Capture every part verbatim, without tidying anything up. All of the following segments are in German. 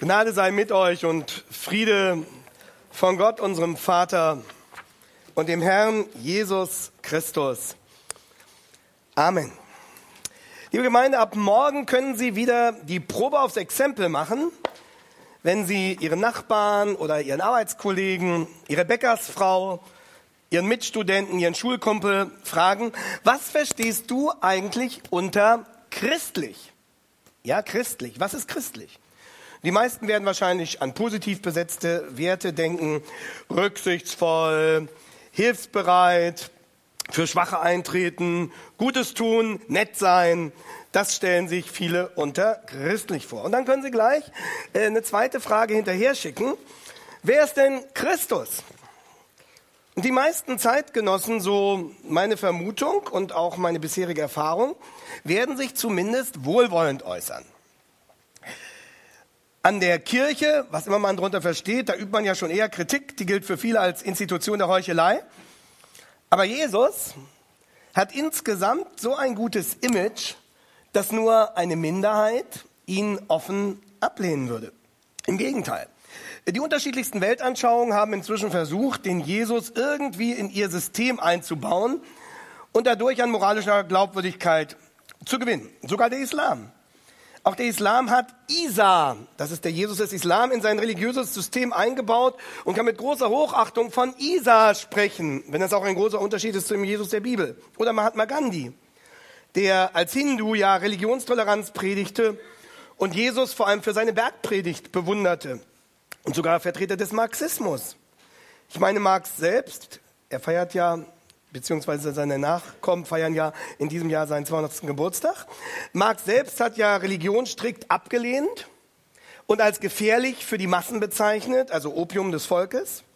Gnade sei mit euch und Friede von Gott, unserem Vater und dem Herrn Jesus Christus. Amen. Liebe Gemeinde, ab morgen können Sie wieder die Probe aufs Exempel machen, wenn Sie Ihren Nachbarn oder Ihren Arbeitskollegen, Ihre Bäckersfrau, Ihren Mitstudenten, Ihren Schulkumpel fragen, was verstehst du eigentlich unter christlich? Ja, christlich. Was ist christlich? Die meisten werden wahrscheinlich an positiv besetzte Werte denken, rücksichtsvoll, hilfsbereit, für Schwache eintreten, Gutes tun, nett sein. Das stellen sich viele unter christlich vor. Und dann können Sie gleich äh, eine zweite Frage hinterher schicken. Wer ist denn Christus? Und die meisten Zeitgenossen, so meine Vermutung und auch meine bisherige Erfahrung, werden sich zumindest wohlwollend äußern. An der Kirche, was immer man darunter versteht, da übt man ja schon eher Kritik, die gilt für viele als Institution der Heuchelei. Aber Jesus hat insgesamt so ein gutes Image, dass nur eine Minderheit ihn offen ablehnen würde. Im Gegenteil. Die unterschiedlichsten Weltanschauungen haben inzwischen versucht, den Jesus irgendwie in ihr System einzubauen und dadurch an moralischer Glaubwürdigkeit zu gewinnen. Sogar der Islam. Auch der Islam hat Isa, das ist der Jesus des Islam, in sein religiöses System eingebaut und kann mit großer Hochachtung von Isa sprechen, wenn das auch ein großer Unterschied ist zum Jesus der Bibel. Oder Mahatma Gandhi, der als Hindu ja Religionstoleranz predigte und Jesus vor allem für seine Bergpredigt bewunderte. Und sogar Vertreter des Marxismus. Ich meine, Marx selbst, er feiert ja, beziehungsweise seine Nachkommen feiern ja in diesem Jahr seinen zweihundertsten Geburtstag. Marx selbst hat ja Religion strikt abgelehnt und als gefährlich für die Massen bezeichnet, also Opium des Volkes.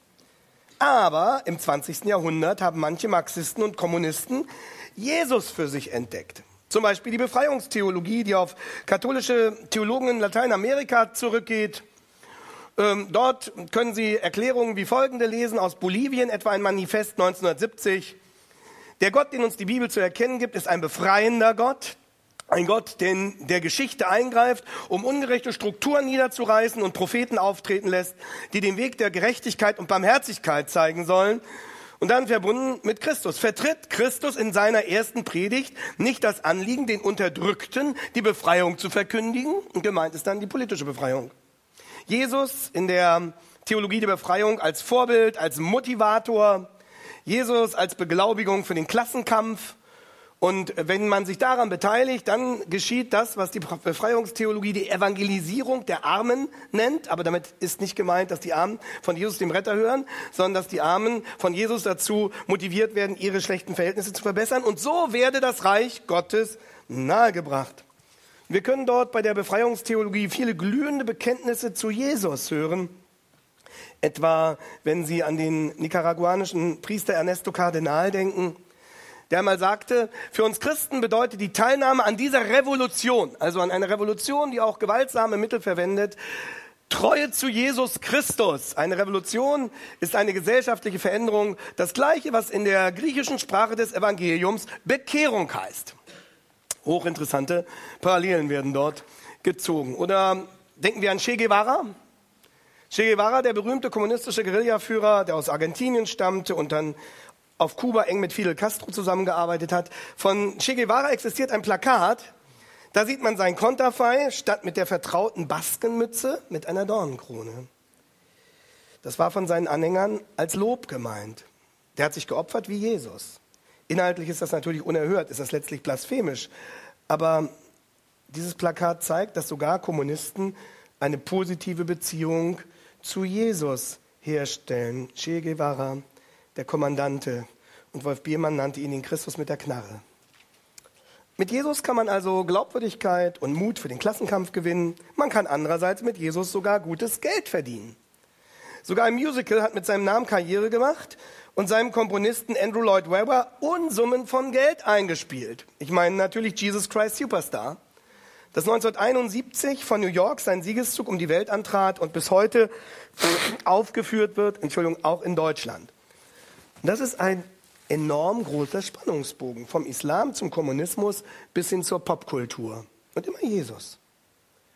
Aber im zwanzigsten Jahrhundert haben manche Marxisten und Kommunisten Jesus für sich entdeckt. Zum Beispiel die Befreiungstheologie, die auf katholische Theologen in Lateinamerika zurückgeht. Ähm, dort können Sie Erklärungen wie folgende lesen aus Bolivien, etwa ein Manifest neunzehnhundertsiebzig. Der Gott, den uns die Bibel zu erkennen gibt, ist ein befreiender Gott. Ein Gott, der in der Geschichte eingreift, um ungerechte Strukturen niederzureißen und Propheten auftreten lässt, die den Weg der Gerechtigkeit und Barmherzigkeit zeigen sollen. Und dann verbunden mit Christus. Vertritt Christus in seiner ersten Predigt nicht das Anliegen, den Unterdrückten die Befreiung zu verkündigen? Und gemeint ist dann die politische Befreiung. Jesus in der Theologie der Befreiung als Vorbild, als Motivator, Jesus als Beglaubigung für den Klassenkampf. Und wenn man sich daran beteiligt, dann geschieht das, was die Befreiungstheologie die Evangelisierung der Armen nennt. Aber damit ist nicht gemeint, dass die Armen von Jesus dem Retter hören, sondern dass die Armen von Jesus dazu motiviert werden, ihre schlechten Verhältnisse zu verbessern. Und so werde das Reich Gottes nahegebracht. Wir können dort bei der Befreiungstheologie viele glühende Bekenntnisse zu Jesus hören. Etwa, wenn Sie an den nicaraguanischen Priester Ernesto Cardenal denken, der einmal sagte, für uns Christen bedeutet die Teilnahme an dieser Revolution, also an einer Revolution, die auch gewaltsame Mittel verwendet, Treue zu Jesus Christus. Eine Revolution ist eine gesellschaftliche Veränderung, das Gleiche, was in der griechischen Sprache des Evangeliums Bekehrung heißt. Hochinteressante Parallelen werden dort gezogen. Oder denken wir an Che Guevara. Che Guevara, der berühmte kommunistische Guerillaführer, der aus Argentinien stammte und dann auf Kuba eng mit Fidel Castro zusammengearbeitet hat. Von Che Guevara existiert ein Plakat, da sieht man sein Konterfei statt mit der vertrauten Baskenmütze mit einer Dornenkrone. Das war von seinen Anhängern als Lob gemeint. Der hat sich geopfert wie Jesus. Inhaltlich ist das natürlich unerhört, ist das letztlich blasphemisch. Aber dieses Plakat zeigt, dass sogar Kommunisten eine positive Beziehung zu Jesus herstellen. Che Guevara, der Kommandante, und Wolf Biermann nannte ihn den Christus mit der Knarre. Mit Jesus kann man also Glaubwürdigkeit und Mut für den Klassenkampf gewinnen. Man kann andererseits mit Jesus sogar gutes Geld verdienen. Sogar ein Musical hat mit seinem Namen Karriere gemacht und seinem Komponisten Andrew Lloyd Webber Unsummen von Geld eingespielt. Ich meine natürlich Jesus Christ Superstar, das neunzehnhunderteinundsiebzig von New York seinen Siegeszug um die Welt antrat und bis heute aufgeführt wird, Entschuldigung, auch in Deutschland. Und das ist ein enorm großer Spannungsbogen, vom Islam zum Kommunismus bis hin zur Popkultur. Und immer Jesus.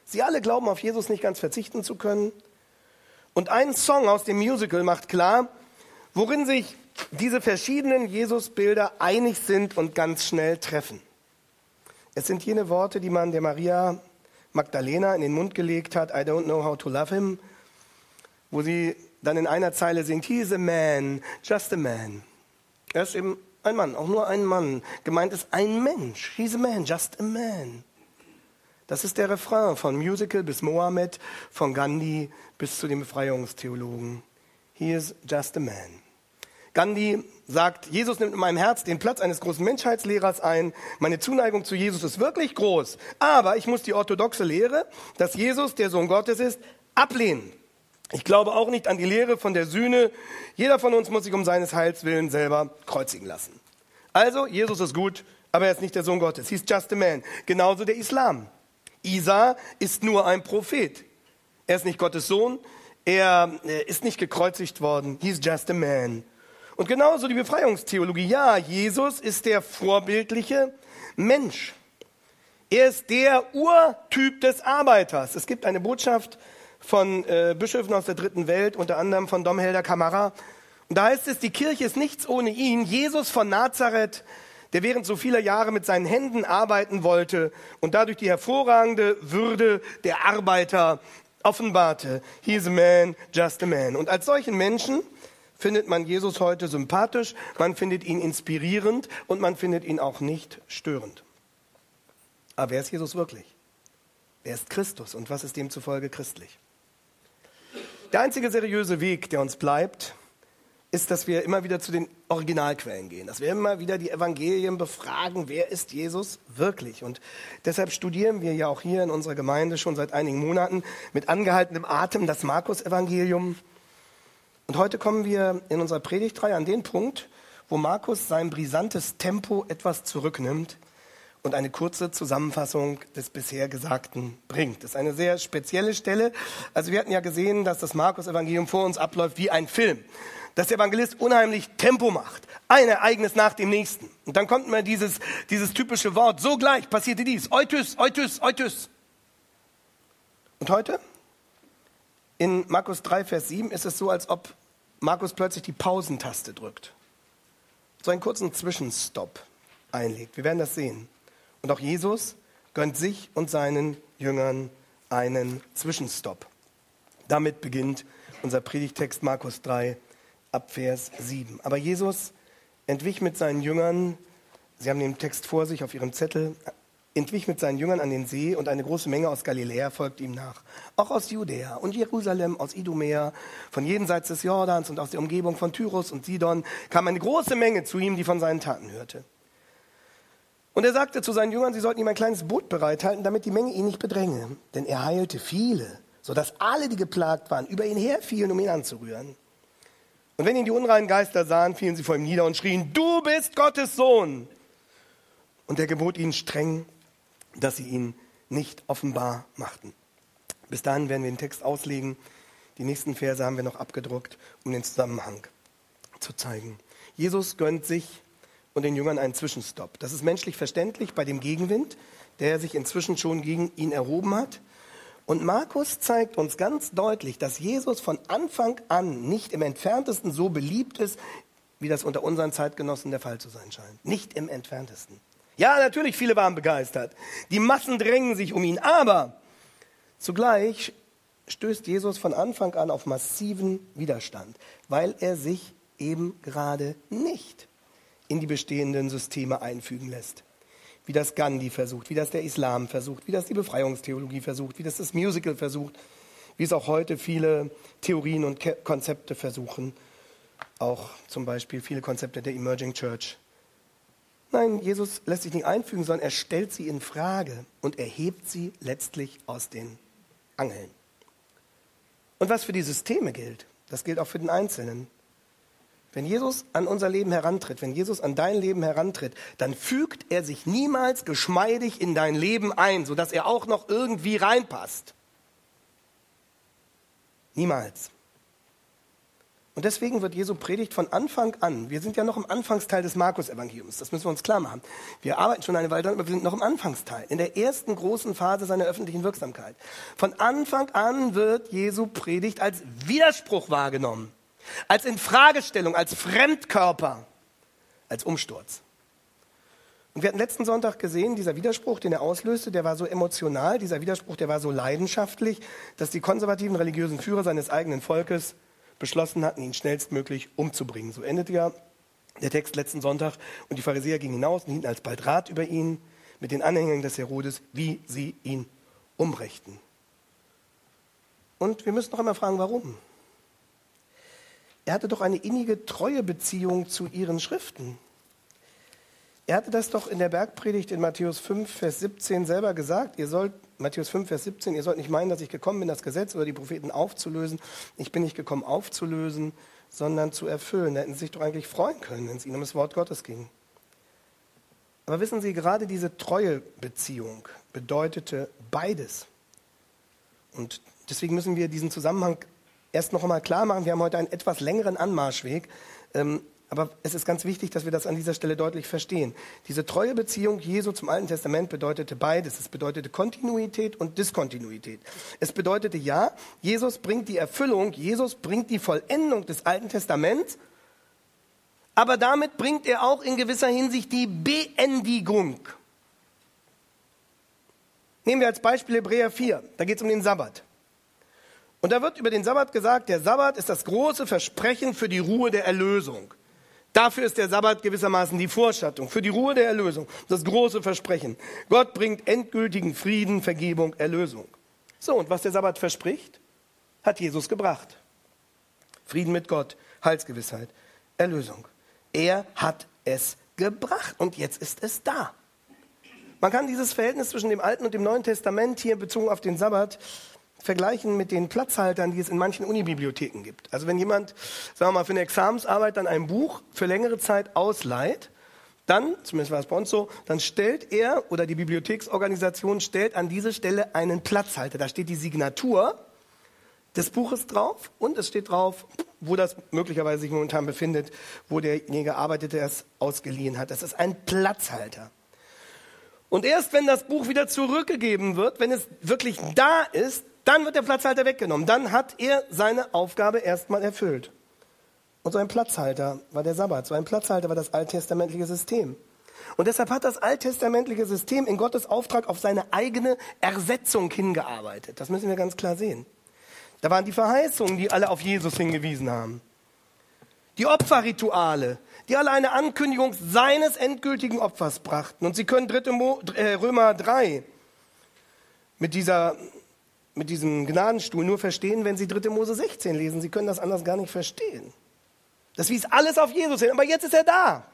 Sie alle glauben, auf Jesus nicht ganz verzichten zu können. Und ein Song aus dem Musical macht klar, worin sich diese verschiedenen Jesus-Bilder einig sind und ganz schnell treffen. Es sind jene Worte, die man der Maria Magdalena in den Mund gelegt hat, I don't know how to love him, wo sie dann in einer Zeile singt, he is a man, just a man. Er ist eben ein Mann, auch nur ein Mann. Gemeint ist ein Mensch, he is a man, just a man. Das ist der Refrain von Musical bis Mohammed, von Gandhi bis zu den Befreiungstheologen. He is just a man. Gandhi sagt, Jesus nimmt in meinem Herz den Platz eines großen Menschheitslehrers ein. Meine Zuneigung zu Jesus ist wirklich groß. Aber ich muss die orthodoxe Lehre, dass Jesus der Sohn Gottes ist, ablehnen. Ich glaube auch nicht an die Lehre von der Sühne. Jeder von uns muss sich um seines Heils willen selber kreuzigen lassen. Also, Jesus ist gut, aber er ist nicht der Sohn Gottes. He's just a man. Genauso der Islam. Isa ist nur ein Prophet. Er ist nicht Gottes Sohn. Er ist nicht gekreuzigt worden. He's just a man. Und genauso die Befreiungstheologie. Ja, Jesus ist der vorbildliche Mensch. Er ist der Urtyp des Arbeiters. Es gibt eine Botschaft von äh, Bischöfen aus der dritten Welt, unter anderem von Dom Helder Camara. Und da heißt es, die Kirche ist nichts ohne ihn. Jesus von Nazareth, der während so vieler Jahre mit seinen Händen arbeiten wollte und dadurch die hervorragende Würde der Arbeiter offenbarte. He is a man, just a man. Und als solchen Menschen findet man Jesus heute sympathisch, man findet ihn inspirierend und man findet ihn auch nicht störend. Aber wer ist Jesus wirklich? Wer ist Christus und was ist demzufolge christlich? Der einzige seriöse Weg, der uns bleibt, ist, dass wir immer wieder zu den Originalquellen gehen, dass wir immer wieder die Evangelien befragen, wer ist Jesus wirklich? Und deshalb studieren wir ja auch hier in unserer Gemeinde schon seit einigen Monaten mit angehaltenem Atem das Markus-Evangelium. Und heute kommen wir in unserer Predigtreihe an den Punkt, wo Markus sein brisantes Tempo etwas zurücknimmt und eine kurze Zusammenfassung des bisher Gesagten bringt. Das ist eine sehr spezielle Stelle. Also wir hatten ja gesehen, dass das Markus-Evangelium vor uns abläuft wie ein Film. Dass der Evangelist unheimlich Tempo macht. Ein Ereignis nach dem nächsten. Und dann kommt immer dieses, dieses typische Wort, sogleich passierte dies, Eutus, Eutus, Eutus. Und heute? In Markus drei, Vers sieben ist es so, als ob Markus plötzlich die Pausentaste drückt. So einen kurzen Zwischenstopp einlegt. Wir werden das sehen. Und auch Jesus gönnt sich und seinen Jüngern einen Zwischenstopp. Damit beginnt unser Predigtext Markus drei, ab Vers sieben. Aber Jesus entwich mit seinen Jüngern, Sie haben den Text vor sich auf Ihrem Zettel, entwich mit seinen Jüngern an den See und eine große Menge aus Galiläa folgte ihm nach. Auch aus Judäa und Jerusalem, aus Idumea, von jenseits des Jordans und aus der Umgebung von Tyrus und Sidon kam eine große Menge zu ihm, die von seinen Taten hörte. Und er sagte zu seinen Jüngern, sie sollten ihm ein kleines Boot bereithalten, damit die Menge ihn nicht bedränge. Denn er heilte viele, sodass alle, die geplagt waren, über ihn herfielen, um ihn anzurühren. Und wenn ihn die unreinen Geister sahen, fielen sie vor ihm nieder und schrien, du bist Gottes Sohn. Und er gebot ihnen streng, dass sie ihn nicht offenbar machten. Bis dahin werden wir den Text auslegen. Die nächsten Verse haben wir noch abgedruckt, um den Zusammenhang zu zeigen. Jesus gönnt sich und den Jüngern einen Zwischenstopp. Das ist menschlich verständlich bei dem Gegenwind, der sich inzwischen schon gegen ihn erhoben hat. Und Markus zeigt uns ganz deutlich, dass Jesus von Anfang an nicht im Entferntesten so beliebt ist, wie das unter unseren Zeitgenossen der Fall zu sein scheint. Nicht im Entferntesten. Ja, natürlich, viele waren begeistert. Die Massen drängen sich um ihn, aber zugleich stößt Jesus von Anfang an auf massiven Widerstand, weil er sich eben gerade nicht in die bestehenden Systeme einfügen lässt. Wie das Gandhi versucht, wie das der Islam versucht, wie das die Befreiungstheologie versucht, wie das das Musical versucht, wie es auch heute viele Theorien und Ke- Konzepte versuchen, auch zum Beispiel viele Konzepte der Emerging Church. Nein, Jesus lässt sich nicht einfügen, sondern er stellt sie in Frage und erhebt sie letztlich aus den Angeln. Und was für die Systeme gilt, das gilt auch für den Einzelnen. Wenn Jesus an unser Leben herantritt, wenn Jesus an dein Leben herantritt, dann fügt er sich niemals geschmeidig in dein Leben ein, sodass er auch noch irgendwie reinpasst. Niemals. Und deswegen wird Jesu Predigt von Anfang an, wir sind ja noch im Anfangsteil des Markus-Evangeliums, das müssen wir uns klar machen. Wir arbeiten schon eine Weile dran, aber wir sind noch im Anfangsteil, in der ersten großen Phase seiner öffentlichen Wirksamkeit. Von Anfang an wird Jesu Predigt als Widerspruch wahrgenommen, als Infragestellung, als Fremdkörper, als Umsturz. Und wir hatten letzten Sonntag gesehen, dieser Widerspruch, den er auslöste, der war so emotional, dieser Widerspruch, der war so leidenschaftlich, dass die konservativen religiösen Führer seines eigenen Volkes beschlossen hatten, ihn schnellstmöglich umzubringen. So endete ja der Text letzten Sonntag. Und die Pharisäer gingen hinaus und hielten alsbald Rat über ihn mit den Anhängern des Herodes, wie sie ihn umbrächten. Und wir müssen noch einmal fragen, warum? Er hatte doch eine innige Treuebeziehung zu ihren Schriften. Er hatte das doch in der Bergpredigt in Matthäus fünf, Vers siebzehn selber gesagt. Ihr sollt, Matthäus fünf, Vers siebzehn, ihr sollt nicht meinen, dass ich gekommen bin, das Gesetz oder die Propheten aufzulösen. Ich bin nicht gekommen, aufzulösen, sondern zu erfüllen. Da hätten sie sich doch eigentlich freuen können, wenn es ihnen um das Wort Gottes ging. Aber wissen Sie, gerade diese Treuebeziehung bedeutete beides. Und deswegen müssen wir diesen Zusammenhang erst noch einmal klar machen. Wir haben heute einen etwas längeren Anmarschweg. Ähm, Aber es ist ganz wichtig, dass wir das an dieser Stelle deutlich verstehen. Diese treue Beziehung Jesu zum Alten Testament bedeutete beides. Es bedeutete Kontinuität und Diskontinuität. Es bedeutete, ja, Jesus bringt die Erfüllung, Jesus bringt die Vollendung des Alten Testaments, aber damit bringt er auch in gewisser Hinsicht die Beendigung. Nehmen wir als Beispiel Hebräer vier, da geht es um den Sabbat. Und da wird über den Sabbat gesagt, der Sabbat ist das große Versprechen für die Ruhe der Erlösung. Dafür ist der Sabbat gewissermaßen die Vorschattung, für die Ruhe der Erlösung, das große Versprechen. Gott bringt endgültigen Frieden, Vergebung, Erlösung. So, und was der Sabbat verspricht, hat Jesus gebracht. Frieden mit Gott, Heilsgewissheit, Erlösung. Er hat es gebracht und jetzt ist es da. Man kann dieses Verhältnis zwischen dem Alten und dem Neuen Testament hier bezogen auf den Sabbat vergleichen mit den Platzhaltern, die es in manchen Unibibliotheken gibt. Also wenn jemand, sagen wir mal, für eine Examensarbeit dann ein Buch für längere Zeit ausleiht, dann, zumindest war es bei uns so, dann stellt er oder die Bibliotheksorganisation stellt an diese Stelle einen Platzhalter. Da steht die Signatur des Buches drauf und es steht drauf, wo das möglicherweise sich momentan befindet, wo derjenige arbeitete, der es ausgeliehen hat. Das ist ein Platzhalter. Und erst wenn das Buch wieder zurückgegeben wird, wenn es wirklich da ist, dann wird der Platzhalter weggenommen. Dann hat er seine Aufgabe erstmal erfüllt. Und so ein Platzhalter war der Sabbat. So ein Platzhalter war das alttestamentliche System. Und deshalb hat das alttestamentliche System in Gottes Auftrag auf seine eigene Ersetzung hingearbeitet. Das müssen wir ganz klar sehen. Da waren die Verheißungen, die alle auf Jesus hingewiesen haben. Die Opferrituale, die alle eine Ankündigung seines endgültigen Opfers brachten. Und Sie können dritte Mo- äh, Römer drei mit dieser... mit diesem Gnadenstuhl nur verstehen, wenn Sie dritte Mose sechzehn lesen. Sie können das anders gar nicht verstehen. Das wies alles auf Jesus hin, aber jetzt ist er da.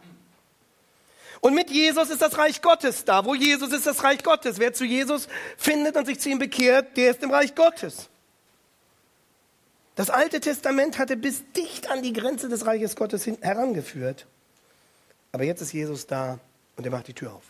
Und mit Jesus ist das Reich Gottes da. Wo Jesus ist das Reich Gottes. Wer zu Jesus findet und sich zu ihm bekehrt, der ist im Reich Gottes. Das Alte Testament hatte bis dicht an die Grenze des Reiches Gottes hin herangeführt. Aber jetzt ist Jesus da und er macht die Tür auf.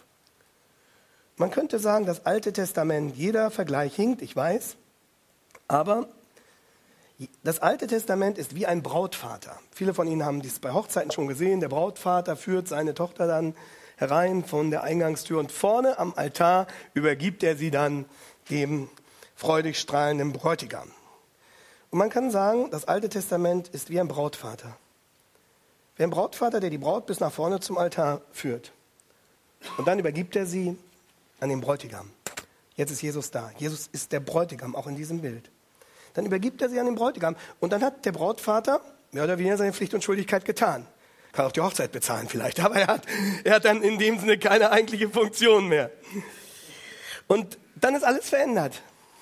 Man könnte sagen, das Alte Testament, jeder Vergleich hinkt, ich weiß, aber das Alte Testament ist wie ein Brautvater. Viele von Ihnen haben dies bei Hochzeiten schon gesehen. Der Brautvater führt seine Tochter dann herein von der Eingangstür und vorne am Altar übergibt er sie dann dem freudig strahlenden Bräutigam. Und man kann sagen, das Alte Testament ist wie ein Brautvater. Wie ein Brautvater, der die Braut bis nach vorne zum Altar führt. Und dann übergibt er sie an den Bräutigam. Jetzt ist Jesus da. Jesus ist der Bräutigam, auch in diesem Bild. Dann übergibt er sie an den Bräutigam. Und dann hat der Brautvater mehr oder weniger seine Pflicht und Schuldigkeit getan. Kann auch die Hochzeit bezahlen vielleicht, aber er hat, er hat dann in dem Sinne keine eigentliche Funktion mehr. Und dann ist alles verändert.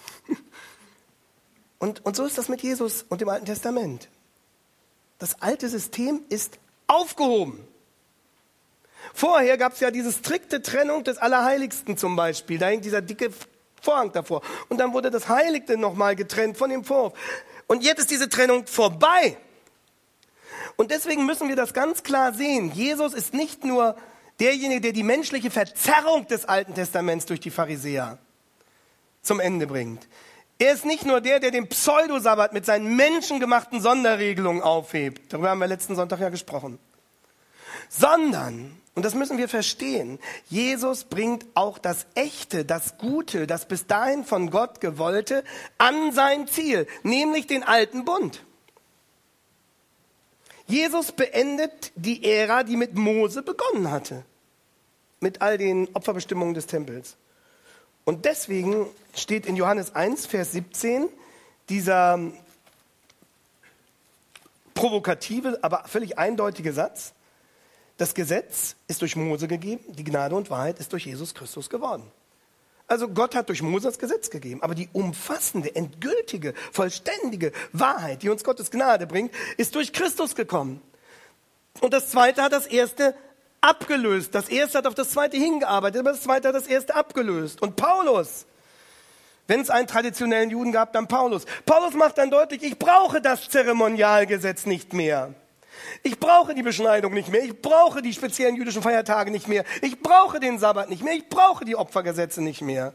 Und, und so ist das mit Jesus und dem Alten Testament. Das alte System ist aufgehoben. Vorher gab es ja diese strikte Trennung des Allerheiligsten zum Beispiel. Da hängt dieser dicke Vorhang davor. Und dann wurde das Heiligte nochmal getrennt von dem Vorhof. Und jetzt ist diese Trennung vorbei. Und deswegen müssen wir das ganz klar sehen. Jesus ist nicht nur derjenige, der die menschliche Verzerrung des Alten Testaments durch die Pharisäer zum Ende bringt. Er ist nicht nur der, der den Pseudosabbat mit seinen menschengemachten Sonderregelungen aufhebt. Darüber haben wir letzten Sonntag ja gesprochen. Sondern, und das müssen wir verstehen, Jesus bringt auch das Echte, das Gute, das bis dahin von Gott Gewollte an sein Ziel, nämlich den alten Bund. Jesus beendet die Ära, die mit Mose begonnen hatte, mit all den Opferbestimmungen des Tempels. Und deswegen steht in Johannes eins, Vers siebzehn, dieser provokative, aber völlig eindeutige Satz: Das Gesetz ist durch Mose gegeben, die Gnade und Wahrheit ist durch Jesus Christus geworden. Also Gott hat durch Mose das Gesetz gegeben, aber die umfassende, endgültige, vollständige Wahrheit, die uns Gottes Gnade bringt, ist durch Christus gekommen. Und das Zweite hat das Erste abgelöst. Das Erste hat auf das Zweite hingearbeitet, aber das Zweite hat das Erste abgelöst. Und Paulus, wenn es einen traditionellen Juden gab, dann Paulus. Paulus macht dann deutlich, ich brauche das Zeremonialgesetz nicht mehr. Ich brauche die Beschneidung nicht mehr, ich brauche die speziellen jüdischen Feiertage nicht mehr, ich brauche den Sabbat nicht mehr, ich brauche die Opfergesetze nicht mehr,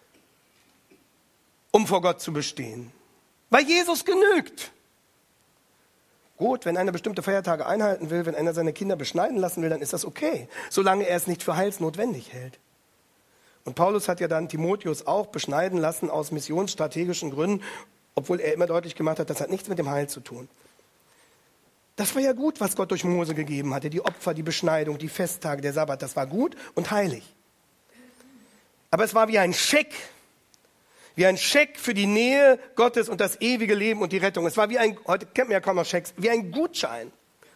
um vor Gott zu bestehen. Weil Jesus genügt. Gut, wenn einer bestimmte Feiertage einhalten will, wenn einer seine Kinder beschneiden lassen will, dann ist das okay, solange er es nicht für heilsnotwendig hält. Und Paulus hat ja dann Timotheus auch beschneiden lassen aus missionsstrategischen Gründen, obwohl er immer deutlich gemacht hat, das hat nichts mit dem Heil zu tun. Das war ja gut, was Gott durch Mose gegeben hatte. Die Opfer, die Beschneidung, die Festtage, der Sabbat, das war gut und heilig. Aber es war wie ein Scheck. Wie ein Scheck für die Nähe Gottes und das ewige Leben und die Rettung. Es war wie ein, heute kennt man ja kaum noch Schecks, wie ein Gutschein.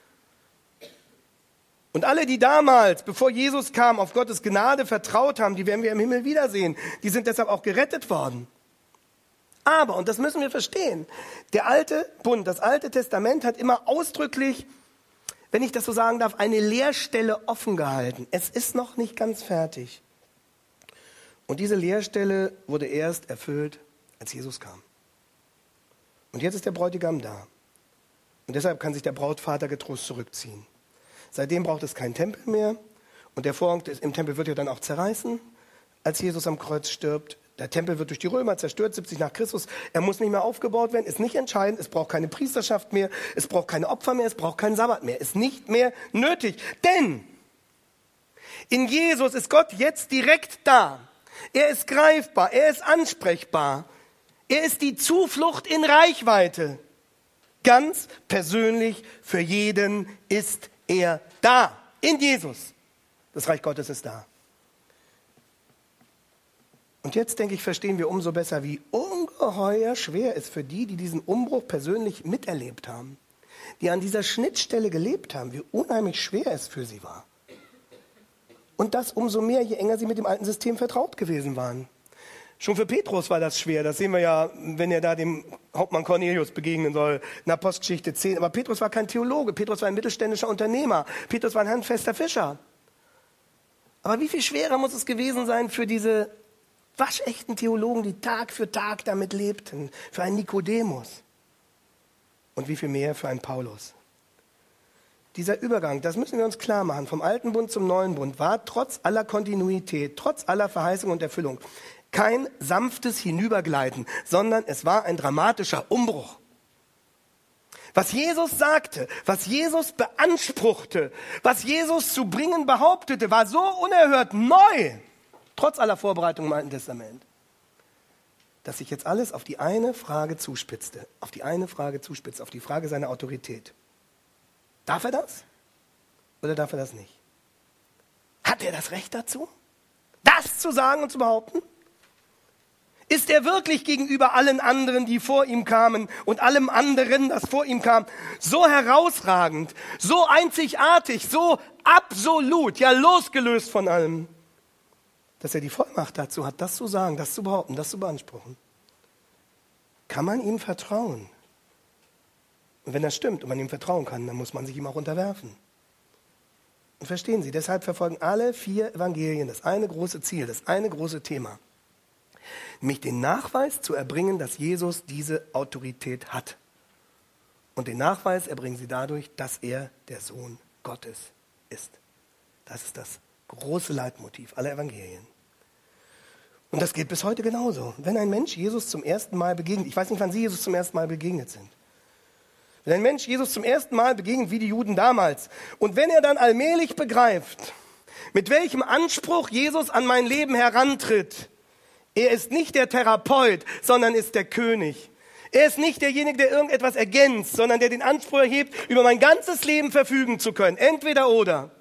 Und alle, die damals, bevor Jesus kam, auf Gottes Gnade vertraut haben, die werden wir im Himmel wiedersehen. Die sind deshalb auch gerettet worden. Aber, und das müssen wir verstehen, der alte Bund, das alte Testament hat immer ausdrücklich, wenn ich das so sagen darf, eine Leerstelle offen gehalten. Es ist noch nicht ganz fertig. Und diese Leerstelle wurde erst erfüllt, als Jesus kam. Und jetzt ist der Bräutigam da. Und deshalb kann sich der Brautvater getrost zurückziehen. Seitdem braucht es keinen Tempel mehr. Und der Vorhang im Tempel wird ja dann auch zerreißen, als Jesus am Kreuz stirbt. Der Tempel wird durch die Römer zerstört, siebzig nach Christus. Er muss nicht mehr aufgebaut werden, ist nicht entscheidend. Es braucht keine Priesterschaft mehr, es braucht keine Opfer mehr, es braucht keinen Sabbat mehr. Ist nicht mehr nötig. Denn in Jesus ist Gott jetzt direkt da. Er ist greifbar, er ist ansprechbar. Er ist die Zuflucht in Reichweite. Ganz persönlich für jeden ist er da. In Jesus. Das Reich Gottes ist da. Und jetzt, denke ich, verstehen wir umso besser, wie ungeheuer schwer es für die, die diesen Umbruch persönlich miterlebt haben, die an dieser Schnittstelle gelebt haben, wie unheimlich schwer es für sie war. Und das umso mehr, je enger sie mit dem alten System vertraut gewesen waren. Schon für Petrus war das schwer, das sehen wir ja, wenn er da dem Hauptmann Cornelius begegnen soll, in Apostelgeschichte zehn. Aber Petrus war kein Theologe, Petrus war ein mittelständischer Unternehmer, Petrus war ein handfester Fischer. Aber wie viel schwerer muss es gewesen sein für diese waschechten Theologen, die Tag für Tag damit lebten, für einen Nikodemus und wie viel mehr für einen Paulus. Dieser Übergang, das müssen wir uns klar machen, vom alten Bund zum neuen Bund war trotz aller Kontinuität, trotz aller Verheißung und Erfüllung kein sanftes Hinübergleiten, sondern es war ein dramatischer Umbruch. Was Jesus sagte, was Jesus beanspruchte, was Jesus zu bringen behauptete, war so unerhört neu, trotz aller Vorbereitungen im Alten Testament, dass sich jetzt alles auf die eine Frage zuspitzte, auf die eine Frage zuspitzte, auf die Frage seiner Autorität. Darf er das oder darf er das nicht? Hat er das Recht dazu, das zu sagen und zu behaupten? Ist er wirklich gegenüber allen anderen, die vor ihm kamen und allem anderen, das vor ihm kam, so herausragend, so einzigartig, so absolut, ja losgelöst von allem, dass er die Vollmacht dazu hat, das zu sagen, das zu behaupten, das zu beanspruchen? Kann man ihm vertrauen? Und wenn das stimmt und man ihm vertrauen kann, dann muss man sich ihm auch unterwerfen. Und verstehen Sie, deshalb verfolgen alle vier Evangelien das eine große Ziel, das eine große Thema. Nämlich den Nachweis zu erbringen, dass Jesus diese Autorität hat. Und den Nachweis erbringen sie dadurch, dass er der Sohn Gottes ist. Das ist das große Leitmotiv aller Evangelien. Und das geht bis heute genauso. Wenn ein Mensch Jesus zum ersten Mal begegnet, ich weiß nicht, wann Sie Jesus zum ersten Mal begegnet sind. Wenn ein Mensch Jesus zum ersten Mal begegnet, wie die Juden damals, und wenn er dann allmählich begreift, mit welchem Anspruch Jesus an mein Leben herantritt, er ist nicht der Therapeut, sondern ist der König. Er ist nicht derjenige, der irgendetwas ergänzt, sondern der den Anspruch erhebt, über mein ganzes Leben verfügen zu können. Entweder oder.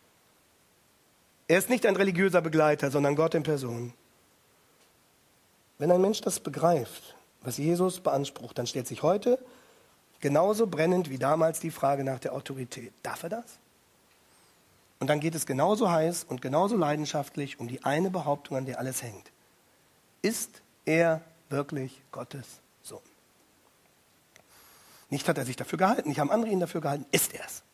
Er ist nicht ein religiöser Begleiter, sondern Gott in Person. Wenn ein Mensch das begreift, was Jesus beansprucht, dann stellt sich heute genauso brennend wie damals die Frage nach der Autorität. Darf er das? Und dann geht es genauso heiß und genauso leidenschaftlich um die eine Behauptung, an der alles hängt. Ist er wirklich Gottes Sohn? Nicht hat er sich dafür gehalten, nicht haben andere ihn dafür gehalten, ist er es.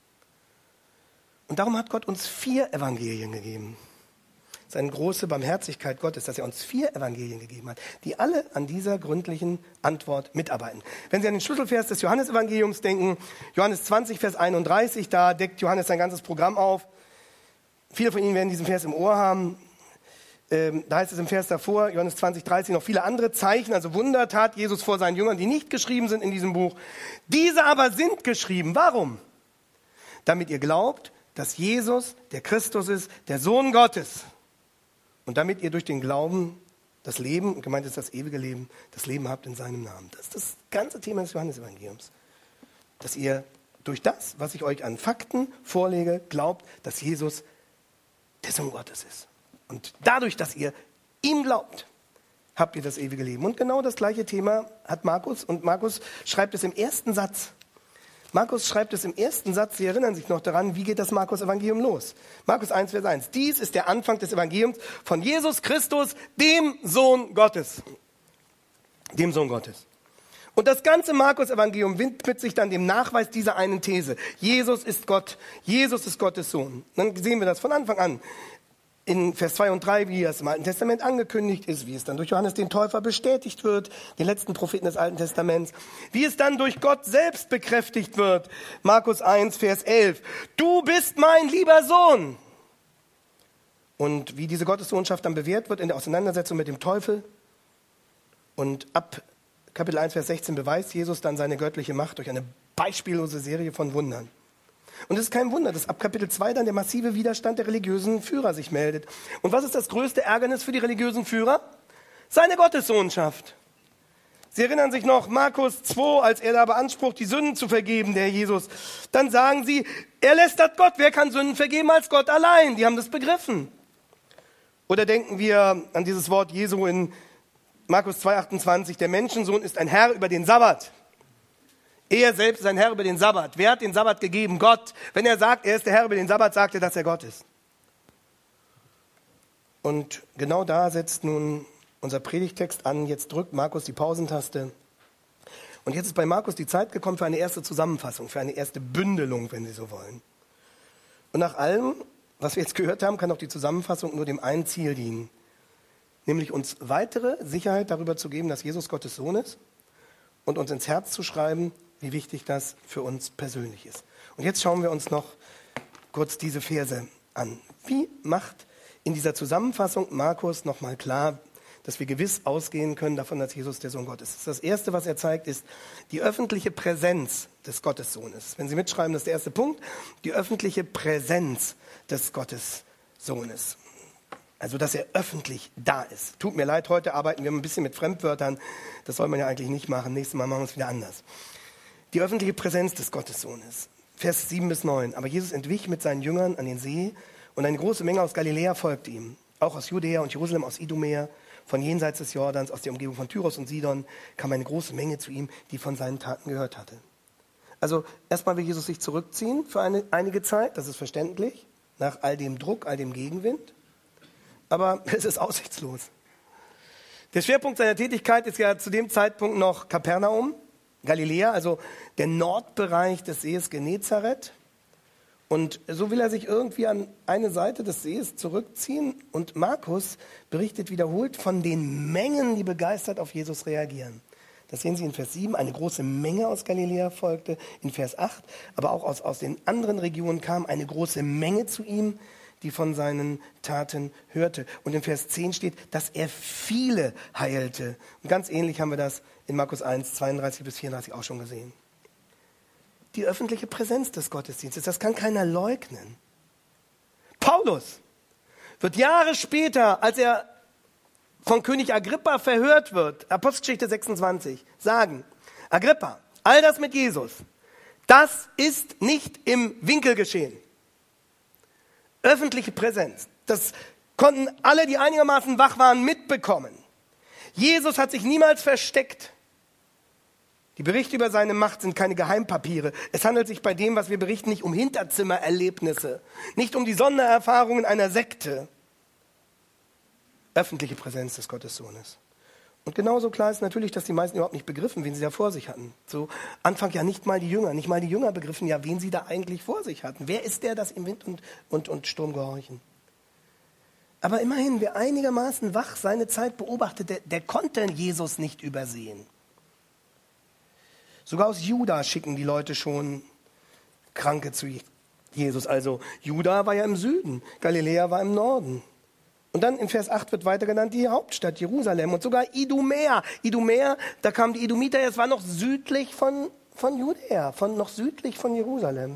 Und darum hat Gott uns vier Evangelien gegeben. Es ist eine große Barmherzigkeit Gottes, dass er uns vier Evangelien gegeben hat, die alle an dieser gründlichen Antwort mitarbeiten. Wenn Sie an den Schlüsselvers des Johannesevangeliums denken, Johannes zwanzig, Vers einunddreißig, da deckt Johannes sein ganzes Programm auf. Viele von Ihnen werden diesen Vers im Ohr haben. Ähm, da heißt es im Vers davor, Johannes zwanzig, dreißig, noch viele andere Zeichen, also Wunder tat Jesus vor seinen Jüngern, die nicht geschrieben sind in diesem Buch. Diese aber sind geschrieben. Warum? Damit ihr glaubt, dass Jesus der Christus ist, der Sohn Gottes. Und damit ihr durch den Glauben das Leben, und gemeint ist das ewige Leben, das Leben habt in seinem Namen. Das ist das ganze Thema des Johannesevangeliums. Dass ihr durch das, was ich euch an Fakten vorlege, glaubt, dass Jesus der Sohn Gottes ist. Und dadurch, dass ihr ihm glaubt, habt ihr das ewige Leben. Und genau das gleiche Thema hat Markus. Und Markus schreibt es im ersten Satz. Markus schreibt es im ersten Satz, Sie erinnern sich noch daran, wie geht das Markus-Evangelium los? Markus eins, Vers eins. Dies ist der Anfang des Evangeliums von Jesus Christus, dem Sohn Gottes. Dem Sohn Gottes. Und das ganze Markus-Evangelium widmet sich dann dem Nachweis dieser einen These. Jesus ist Gott. Jesus ist Gottes Sohn. Dann sehen wir das von Anfang an. In Vers zwei und drei, wie es im Alten Testament angekündigt ist, wie es dann durch Johannes den Täufer bestätigt wird, den letzten Propheten des Alten Testaments, wie es dann durch Gott selbst bekräftigt wird. Markus eins, Vers elf. Du bist mein lieber Sohn. Und wie diese Gottessohnschaft dann bewährt wird in der Auseinandersetzung mit dem Teufel. Und ab Kapitel eins, Vers sechzehn beweist Jesus dann seine göttliche Macht durch eine beispiellose Serie von Wundern. Und es ist kein Wunder, dass ab Kapitel zwei dann der massive Widerstand der religiösen Führer sich meldet. Und was ist das größte Ärgernis für die religiösen Führer? Seine Gottessohnschaft. Sie erinnern sich noch, Markus zwei, als er da beansprucht, die Sünden zu vergeben, der Jesus. Dann sagen sie, er lästert Gott. Wer kann Sünden vergeben als Gott allein? Die haben das begriffen. Oder denken wir an dieses Wort Jesu in Markus zwei, achtundzwanzig. Der Menschensohn ist ein Herr über den Sabbat. Er selbst ist ein Herr über den Sabbat. Wer hat den Sabbat gegeben? Gott. Wenn er sagt, er ist der Herr über den Sabbat, sagt er, dass er Gott ist. Und genau da setzt nun unser Predigtext an. Jetzt drückt Markus die Pausentaste. Und jetzt ist bei Markus die Zeit gekommen für eine erste Zusammenfassung, für eine erste Bündelung, wenn Sie so wollen. Und nach allem, was wir jetzt gehört haben, kann auch die Zusammenfassung nur dem einen Ziel dienen. Nämlich uns weitere Sicherheit darüber zu geben, dass Jesus Gottes Sohn ist und uns ins Herz zu schreiben, wie wichtig das für uns persönlich ist. Und jetzt schauen wir uns noch kurz diese Verse an. Wie macht in dieser Zusammenfassung Markus nochmal klar, dass wir gewiss ausgehen können davon, dass Jesus der Sohn Gottes ist? Das Erste, was er zeigt, ist die öffentliche Präsenz des Gottessohnes. Wenn Sie mitschreiben, das ist der erste Punkt, die öffentliche Präsenz des Gottessohnes. Also, dass er öffentlich da ist. Tut mir leid, heute arbeiten wir ein bisschen mit Fremdwörtern. Das soll man ja eigentlich nicht machen. Nächstes Mal machen wir es wieder anders. Die öffentliche Präsenz des Gottessohnes. Vers sieben bis neun. Aber Jesus entwich mit seinen Jüngern an den See und eine große Menge aus Galiläa folgte ihm. Auch aus Judäa und Jerusalem, aus Idumea, von jenseits des Jordans, aus der Umgebung von Tyros und Sidon kam eine große Menge zu ihm, die von seinen Taten gehört hatte. Also erstmal will Jesus sich zurückziehen für eine, einige Zeit. Das ist verständlich. Nach all dem Druck, all dem Gegenwind. Aber es ist aussichtslos. Der Schwerpunkt seiner Tätigkeit ist ja zu dem Zeitpunkt noch Kapernaum, Galiläa, also der Nordbereich des Sees Genezareth. Und so will er sich irgendwie an eine Seite des Sees zurückziehen. Und Markus berichtet wiederholt von den Mengen, die begeistert auf Jesus reagieren. Das sehen Sie in Vers sieben, eine große Menge aus Galiläa folgte. In Vers acht, aber auch aus, aus den anderen Regionen kam eine große Menge zu ihm, die von seinen Taten hörte. Und in Vers zehn steht, dass er viele heilte. Und ganz ähnlich haben wir das in Markus eins, zweiunddreißig bis vierunddreißig auch schon gesehen. Die öffentliche Präsenz des Gottesdienstes, das kann keiner leugnen. Paulus wird Jahre später, als er von König Agrippa verhört wird, Apostelgeschichte sechsundzwanzig, sagen, Agrippa, all das mit Jesus, das ist nicht im Winkel geschehen. Öffentliche Präsenz, das konnten alle, die einigermaßen wach waren, mitbekommen. Jesus hat sich niemals versteckt. Die Berichte über seine Macht sind keine Geheimpapiere. Es handelt sich bei dem, was wir berichten, nicht um Hinterzimmererlebnisse, nicht um die Sondererfahrungen einer Sekte. Öffentliche Präsenz des Gottessohnes. Und genauso klar ist natürlich, dass die meisten überhaupt nicht begriffen, wen sie da vor sich hatten. So Anfang ja nicht mal die Jünger, nicht mal die Jünger begriffen ja, wen sie da eigentlich vor sich hatten. Wer ist der, das im Wind und, und, und Sturm gehorchen? Aber immerhin, wer einigermaßen wach seine Zeit beobachtet, der, der konnte Jesus nicht übersehen. Sogar aus Juda schicken die Leute schon Kranke zu Jesus. Also Juda war ja im Süden, Galiläa war im Norden. Und dann in Vers acht wird weiter genannt die Hauptstadt Jerusalem und sogar Idumea. Idumea, da kamen die Idumiter, es war noch südlich von, von Judäa, von, noch südlich von Jerusalem.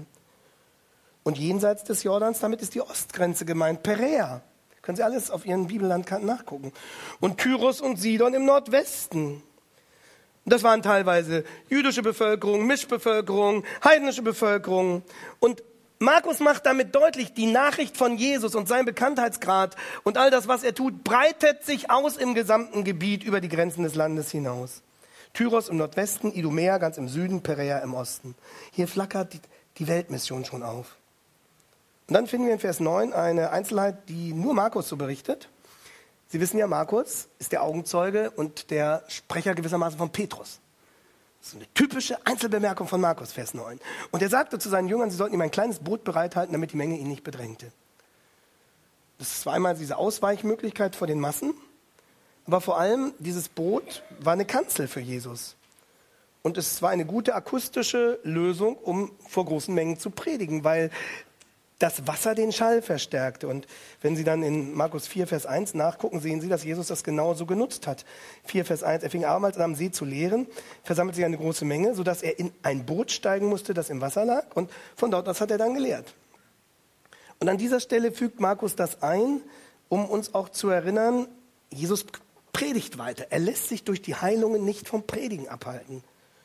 Und jenseits des Jordans, damit ist die Ostgrenze gemeint, Perea. Können Sie alles auf Ihren Bibellandkarten nachgucken. Und Tyros und Sidon im Nordwesten. Das waren teilweise jüdische Bevölkerung, Mischbevölkerung, heidnische Bevölkerung. Und Markus macht damit deutlich, die Nachricht von Jesus und sein Bekanntheitsgrad und all das, was er tut, breitet sich aus im gesamten Gebiet über die Grenzen des Landes hinaus. Tyros im Nordwesten, Idumea ganz im Süden, Perea im Osten. Hier flackert die, die Weltmission schon auf. Und dann finden wir in Vers neun eine Einzelheit, die nur Markus so berichtet. Sie wissen ja, Markus ist der Augenzeuge und der Sprecher gewissermaßen von Petrus. Das ist eine typische Einzelbemerkung von Markus, Vers neun. Und er sagte zu seinen Jüngern, sie sollten ihm ein kleines Boot bereithalten, damit die Menge ihn nicht bedrängte. Das war einmal diese Ausweichmöglichkeit vor den Massen, aber vor allem dieses Boot war eine Kanzel für Jesus. Und es war eine gute akustische Lösung, um vor großen Mengen zu predigen, weil das Wasser den Schall verstärkte. Und wenn Sie dann in Markus vier, Vers eins nachgucken, sehen Sie, dass Jesus das genauso genutzt hat. vier, Vers eins, er fing abermals an, am See zu lehren, versammelte sich eine große Menge, sodass er in ein Boot steigen musste, das im Wasser lag. Und von dort aus hat er dann gelehrt. Und an dieser Stelle fügt Markus das ein, um uns auch zu erinnern, Jesus predigt weiter. Er lässt sich durch die Heilungen nicht vom Predigen abhalten.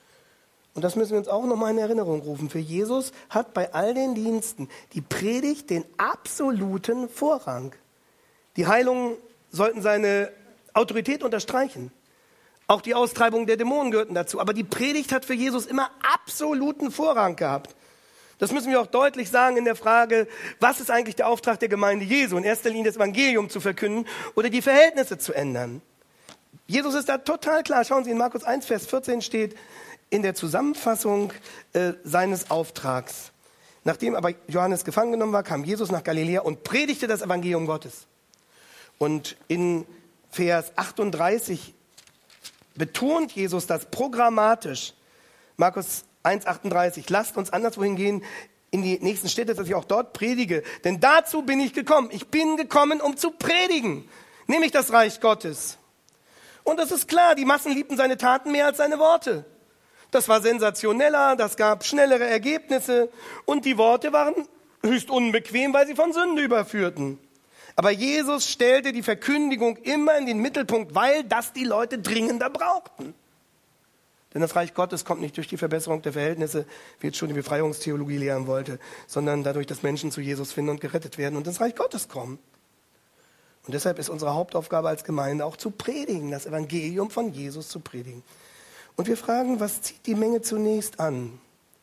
Und das müssen wir uns auch nochmal in Erinnerung rufen. Für Jesus hat bei all den Diensten die Predigt den absoluten Vorrang. Die Heilungen sollten seine Autorität unterstreichen. Auch die Austreibung der Dämonen gehörten dazu. Aber die Predigt hat für Jesus immer absoluten Vorrang gehabt. Das müssen wir auch deutlich sagen in der Frage, was ist eigentlich der Auftrag der Gemeinde Jesu? In erster Linie das Evangelium zu verkünden oder die Verhältnisse zu ändern. Jesus ist da total klar. Schauen Sie, in Markus eins, Vers vierzehn steht, in der Zusammenfassung äh, seines Auftrags. Nachdem aber Johannes gefangen genommen war, kam Jesus nach Galiläa und predigte das Evangelium Gottes. Und in Vers achtunddreißig betont Jesus das programmatisch. Markus eins, achtunddreißig, lasst uns anderswohin gehen in die nächsten Städte, dass ich auch dort predige. Denn dazu bin ich gekommen. Ich bin gekommen, um zu predigen, nämlich das Reich Gottes. Und das ist klar, die Massen liebten seine Taten mehr als seine Worte. Das war sensationeller, das gab schnellere Ergebnisse und die Worte waren höchst unbequem, weil sie von Sünde überführten. Aber Jesus stellte die Verkündigung immer in den Mittelpunkt, weil das die Leute dringender brauchten. Denn das Reich Gottes kommt nicht durch die Verbesserung der Verhältnisse, wie jetzt schon die Befreiungstheologie lehren wollte, sondern dadurch, dass Menschen zu Jesus finden und gerettet werden und das Reich Gottes kommt. Und deshalb ist unsere Hauptaufgabe als Gemeinde auch zu predigen, das Evangelium von Jesus zu predigen. Und wir fragen, was zieht die Menge zunächst an?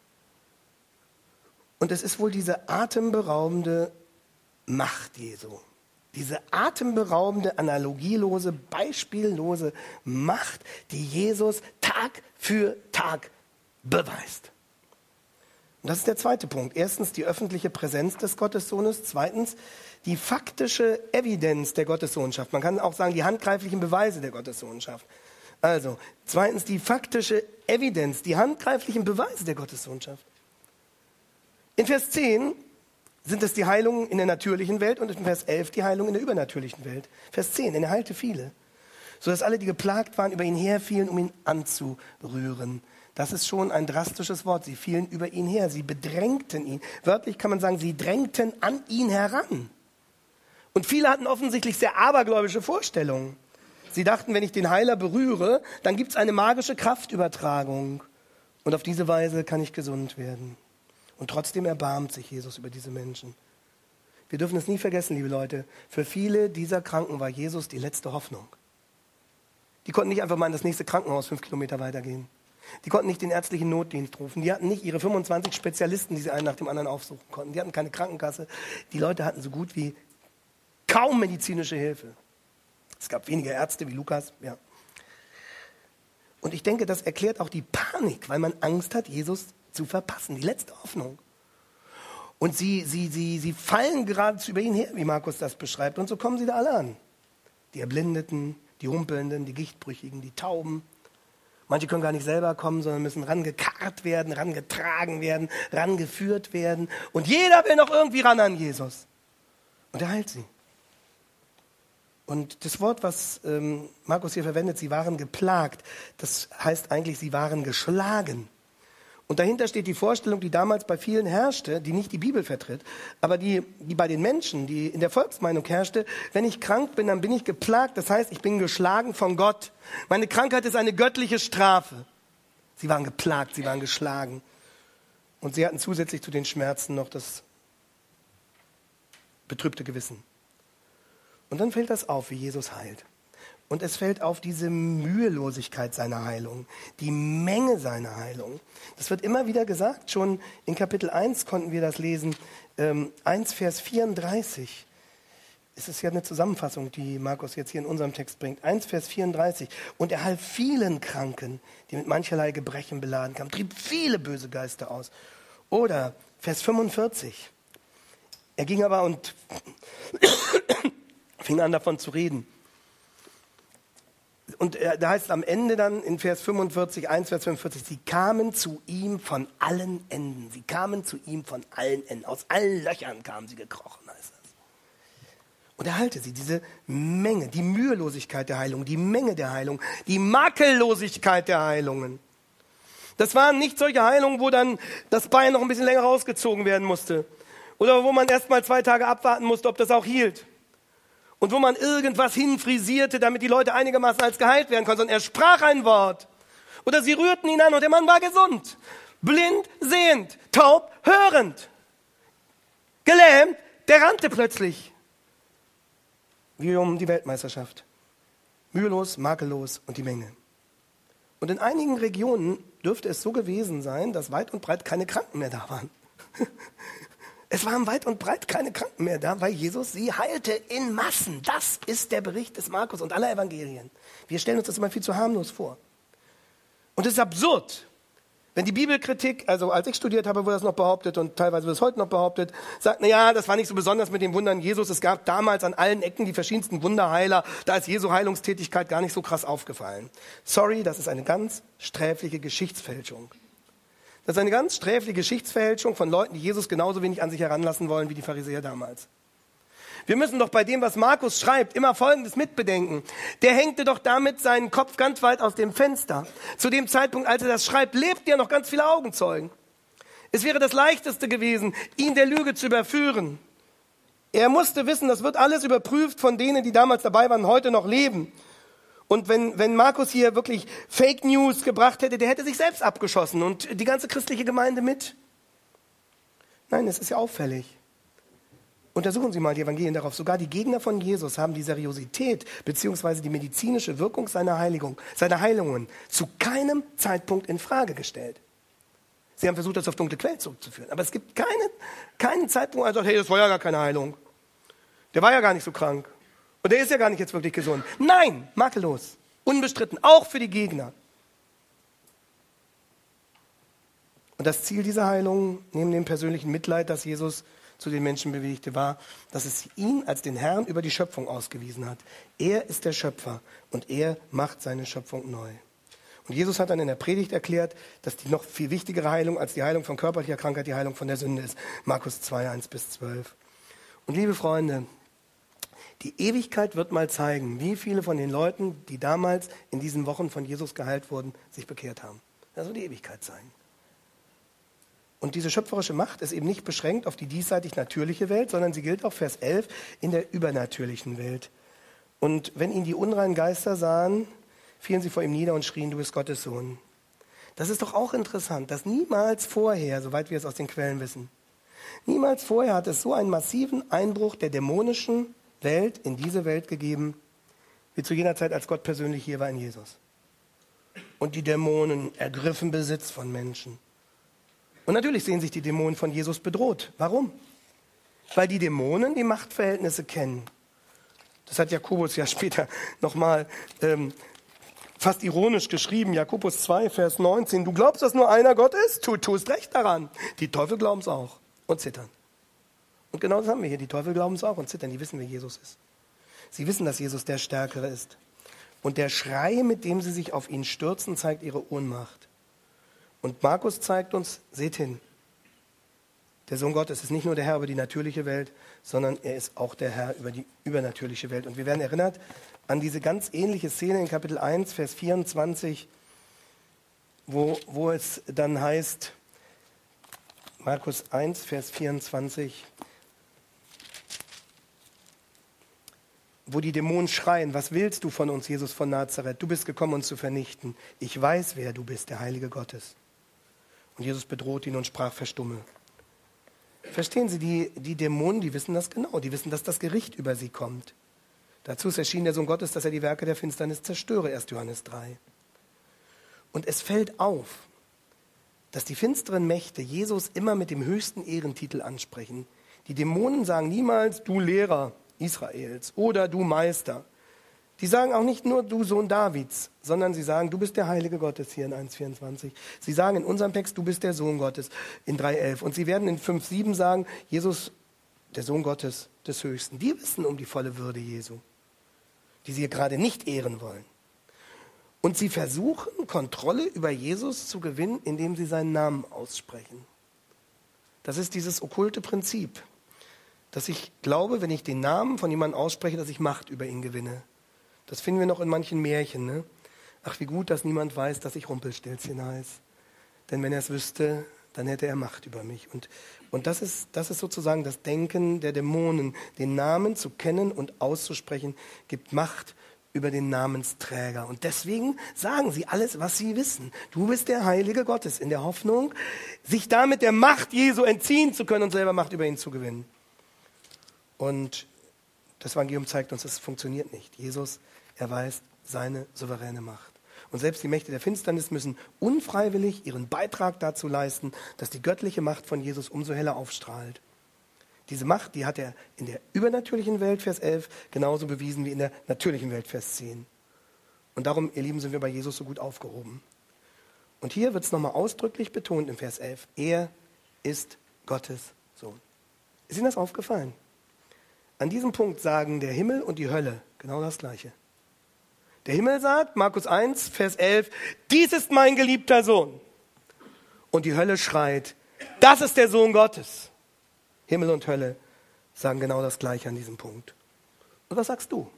Und es ist wohl diese atemberaubende Macht Jesu. Diese atemberaubende, analogielose, beispiellose Macht, die Jesus Tag für Tag beweist. Und das ist der zweite Punkt. Erstens die öffentliche Präsenz des Gottessohnes. Zweitens die faktische Evidenz der Gottessohnschaft. Man kann auch sagen, die handgreiflichen Beweise der Gottessohnschaft. Also, zweitens die faktische Evidenz, die handgreiflichen Beweise der Gottessohnschaft. In Vers zehn sind es die Heilungen in der natürlichen Welt und in Vers elf die Heilungen in der übernatürlichen Welt. Vers zehn, denn er heilte viele, sodass alle, die geplagt waren, über ihn herfielen, um ihn anzurühren. Das ist schon ein drastisches Wort. Sie fielen über ihn her, sie bedrängten ihn. Wörtlich kann man sagen, sie drängten an ihn heran. Und viele hatten offensichtlich sehr abergläubische Vorstellungen. Sie dachten, wenn ich den Heiler berühre, dann gibt es eine magische Kraftübertragung. Und auf diese Weise kann ich gesund werden. Und trotzdem erbarmt sich Jesus über diese Menschen. Wir dürfen es nie vergessen, liebe Leute. Für viele dieser Kranken war Jesus die letzte Hoffnung. Die konnten nicht einfach mal in das nächste Krankenhaus fünf Kilometer weitergehen. Die konnten nicht den ärztlichen Notdienst rufen. Die hatten nicht ihre fünfundzwanzig Spezialisten, die sie einen nach dem anderen aufsuchen konnten. Die hatten keine Krankenkasse. Die Leute hatten so gut wie kaum medizinische Hilfe. Es gab weniger Ärzte wie Lukas. Ja. Und ich denke, das erklärt auch die Panik, weil man Angst hat, Jesus zu verpassen. Die letzte Hoffnung. Und sie, sie, sie, sie fallen geradezu über ihn her, wie Markus das beschreibt. Und so kommen sie da alle an. Die Erblindeten, die Humpelnden, die Gichtbrüchigen, die Tauben. Manche können gar nicht selber kommen, sondern müssen rangekarrt werden, rangetragen werden, rangeführt werden. Und jeder will noch irgendwie ran an Jesus. Und er heilt sie. Und das Wort, was ähm, Markus hier verwendet, sie waren geplagt, das heißt eigentlich, sie waren geschlagen. Und dahinter steht die Vorstellung, die damals bei vielen herrschte, die nicht die Bibel vertritt, aber die, die bei den Menschen, die in der Volksmeinung herrschte, wenn ich krank bin, dann bin ich geplagt, das heißt, ich bin geschlagen von Gott. Meine Krankheit ist eine göttliche Strafe. Sie waren geplagt, sie waren geschlagen. Und sie hatten zusätzlich zu den Schmerzen noch das betrübte Gewissen. Und dann fällt das auf, wie Jesus heilt. Und es fällt auf diese Mühelosigkeit seiner Heilung, die Menge seiner Heilung. Das wird immer wieder gesagt, schon in Kapitel eins konnten wir das lesen, ähm, eins Vers vierunddreißig. Es ist ja eine Zusammenfassung, die Markus jetzt hier in unserem Text bringt. eins Vers vierunddreißig. Und er half vielen Kranken, die mit mancherlei Gebrechen beladen kamen, trieb viele böse Geister aus. Oder Vers fünfundvierzig. Er ging aber und fing an davon zu reden. Und da heißt es am Ende dann in Vers fünfundvierzig, eins Vers fünfundvierzig, sie kamen zu ihm von allen Enden. Sie kamen zu ihm von allen Enden. Aus allen Löchern kamen sie gekrochen, heißt das. Und er heilte sie, diese Menge, die Mühelosigkeit der Heilung, die Menge der Heilung, die Makellosigkeit der Heilungen. Das waren nicht solche Heilungen, wo dann das Bein noch ein bisschen länger rausgezogen werden musste. Oder wo man erst mal zwei Tage abwarten musste, ob das auch hielt. Und wo man irgendwas hinfrisierte, damit die Leute einigermaßen als geheilt werden konnten. Sondern er sprach ein Wort. Oder sie rührten ihn an und der Mann war gesund. Blind sehend, taub hörend. Gelähmt, der rannte plötzlich. Wie um die Weltmeisterschaft. Mühelos, makellos und die Menge. Und in einigen Regionen dürfte es so gewesen sein, dass weit und breit keine Kranken mehr da waren. Es waren weit und breit keine Kranken mehr da, weil Jesus sie heilte in Massen. Das ist der Bericht des Markus und aller Evangelien. Wir stellen uns das immer viel zu harmlos vor. Und es ist absurd, wenn die Bibelkritik, also als ich studiert habe, wurde das noch behauptet und teilweise wird es heute noch behauptet, sagt, na ja, das war nicht so besonders mit den Wundern Jesus. Es gab damals an allen Ecken die verschiedensten Wunderheiler. Da ist Jesu Heilungstätigkeit gar nicht so krass aufgefallen. Sorry, das ist eine ganz sträfliche Geschichtsfälschung. Das ist eine ganz sträfliche Geschichtsfälschung von Leuten, die Jesus genauso wenig an sich heranlassen wollen wie die Pharisäer damals. Wir müssen doch bei dem, was Markus schreibt, immer Folgendes mitbedenken. Der hängte doch damit seinen Kopf ganz weit aus dem Fenster. Zu dem Zeitpunkt, als er das schreibt, lebten ja noch ganz viele Augenzeugen. Es wäre das Leichteste gewesen, ihn der Lüge zu überführen. Er musste wissen, das wird alles überprüft von denen, die damals dabei waren, heute noch leben. Und wenn, wenn Markus hier wirklich Fake News gebracht hätte, der hätte sich selbst abgeschossen und die ganze christliche Gemeinde mit. Nein, es ist ja auffällig. Untersuchen Sie mal die Evangelien darauf. Sogar die Gegner von Jesus haben die Seriosität bzw. die medizinische Wirkung seiner Heiligung, seiner Heilungen zu keinem Zeitpunkt in Frage gestellt. Sie haben versucht, das auf dunkle Quellen zurückzuführen. Aber es gibt keine, keinen Zeitpunkt, wo man sagt, hey, das war ja gar keine Heilung. Der war ja gar nicht so krank. Und der ist ja gar nicht jetzt wirklich gesund. Nein, makellos, unbestritten, auch für die Gegner. Und das Ziel dieser Heilung, neben dem persönlichen Mitleid, das Jesus zu den Menschen bewegte, war, dass es ihn als den Herrn über die Schöpfung ausgewiesen hat. Er ist der Schöpfer und er macht seine Schöpfung neu. Und Jesus hat dann in der Predigt erklärt, dass die noch viel wichtigere Heilung als die Heilung von körperlicher Krankheit die Heilung von der Sünde ist. Markus zwei, eins bis zwölf. Und liebe Freunde, die Ewigkeit wird mal zeigen, wie viele von den Leuten, die damals in diesen Wochen von Jesus geheilt wurden, sich bekehrt haben. Das wird die Ewigkeit zeigen. Und diese schöpferische Macht ist eben nicht beschränkt auf die diesseitig natürliche Welt, sondern sie gilt auch, Vers elf, in der übernatürlichen Welt. Und wenn ihn die unreinen Geister sahen, fielen sie vor ihm nieder und schrien, du bist Gottes Sohn. Das ist doch auch interessant, dass niemals vorher, soweit wir es aus den Quellen wissen, niemals vorher hat es so einen massiven Einbruch der dämonischen Welt in diese Welt gegeben, wie zu jener Zeit, als Gott persönlich hier war in Jesus. Und die Dämonen ergriffen Besitz von Menschen. Und natürlich sehen sich die Dämonen von Jesus bedroht. Warum? Weil die Dämonen die Machtverhältnisse kennen. Das hat Jakobus ja später nochmal ähm, fast ironisch geschrieben, Jakobus zwei, Vers neunzehn. Du glaubst, dass nur einer Gott ist? Du tust recht daran. Die Teufel glauben es auch und zittern. Und genau das haben wir hier. Die Teufel glauben es auch und zittern. Die wissen, wer Jesus ist. Sie wissen, dass Jesus der Stärkere ist. Und der Schrei, mit dem sie sich auf ihn stürzen, zeigt ihre Ohnmacht. Und Markus zeigt uns, seht hin, der Sohn Gottes ist nicht nur der Herr über die natürliche Welt, sondern er ist auch der Herr über die übernatürliche Welt. Und wir werden erinnert an diese ganz ähnliche Szene in Kapitel eins, Vers vierundzwanzig, wo, wo es dann heißt, Markus eins, Vers vierundzwanzig, wo die Dämonen schreien, was willst du von uns, Jesus von Nazareth? Du bist gekommen, uns zu vernichten. Ich weiß, wer du bist, der Heilige Gottes. Und Jesus bedroht ihn und sprach, verstumme. Verstehen Sie, die, die Dämonen, die wissen das genau. Die wissen, dass das Gericht über sie kommt. Dazu ist erschienen der Sohn Gottes, dass er die Werke der Finsternis zerstöre, erster Johannes drei. Und es fällt auf, dass die finsteren Mächte Jesus immer mit dem höchsten Ehrentitel ansprechen. Die Dämonen sagen niemals, du Lehrer Israels oder du Meister. Die sagen auch nicht nur, du Sohn Davids, sondern sie sagen, du bist der Heilige Gottes hier in eins vierundzwanzig. Sie sagen in unserem Text, du bist der Sohn Gottes in drei elf. Und sie werden in fünf sieben sagen, Jesus, der Sohn Gottes des Höchsten. Die wissen um die volle Würde Jesu, die sie gerade nicht ehren wollen. Und sie versuchen, Kontrolle über Jesus zu gewinnen, indem sie seinen Namen aussprechen. Das ist dieses okkulte Prinzip, dass ich glaube, wenn ich den Namen von jemandem ausspreche, dass ich Macht über ihn gewinne. Das finden wir noch in manchen Märchen. Ne? Ach, wie gut, dass niemand weiß, dass ich Rumpelstilzchen heiße. Denn wenn er es wüsste, dann hätte er Macht über mich. Und, und das ist, das ist sozusagen das Denken der Dämonen. Den Namen zu kennen und auszusprechen, gibt Macht über den Namensträger. Und deswegen sagen sie alles, was sie wissen. Du bist der Heilige Gottes, in der Hoffnung, sich damit der Macht Jesu entziehen zu können und selber Macht über ihn zu gewinnen. Und das Evangelium zeigt uns, es funktioniert nicht. Jesus erweist seine souveräne Macht. Und selbst die Mächte der Finsternis müssen unfreiwillig ihren Beitrag dazu leisten, dass die göttliche Macht von Jesus umso heller aufstrahlt. Diese Macht, die hat er in der übernatürlichen Welt, Vers elf, genauso bewiesen wie in der natürlichen Welt, Vers zehn. Und darum, ihr Lieben, sind wir bei Jesus so gut aufgehoben. Und hier wird es nochmal ausdrücklich betont im Vers elf. Er ist Gottes Sohn. Ist Ihnen das aufgefallen? An diesem Punkt sagen der Himmel und die Hölle genau das Gleiche. Der Himmel sagt, Markus eins, Vers elf, dies ist mein geliebter Sohn. Und die Hölle schreit, das ist der Sohn Gottes. Himmel und Hölle sagen genau das Gleiche an diesem Punkt. Und was sagst du?